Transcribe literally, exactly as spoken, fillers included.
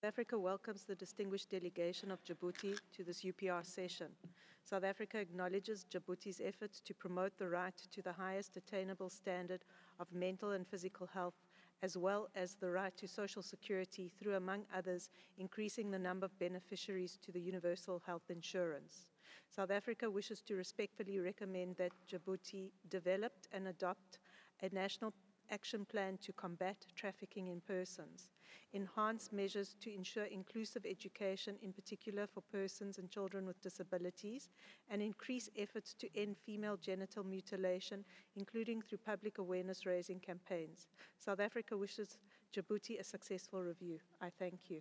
Africa welcomes the distinguished delegation of Djibouti to this U P R session. South Africa acknowledges Djibouti's efforts to promote the right to the highest attainable standard of mental and physical health, as well as the right to social security through, among others, increasing the number of beneficiaries to the universal health insurance. South Africa wishes to respectfully recommend that Djibouti develop and adopt a national action plan to combat trafficking in persons, enhance measures to ensure inclusive education, in particular for persons and children with disabilities, and increase efforts to end female genital mutilation, including through public awareness raising campaigns. South Africa wishes Djibouti a successful review. I thank you.